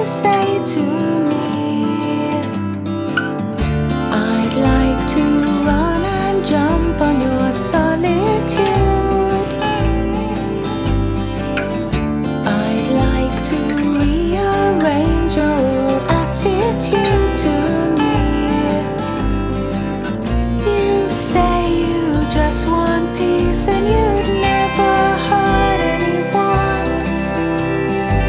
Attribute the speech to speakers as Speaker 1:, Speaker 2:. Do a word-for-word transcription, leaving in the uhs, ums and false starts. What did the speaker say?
Speaker 1: say to me, I'd like to run and jump on your solitude. I'd like to rearrange your attitude to me. You say you just want peace and you'd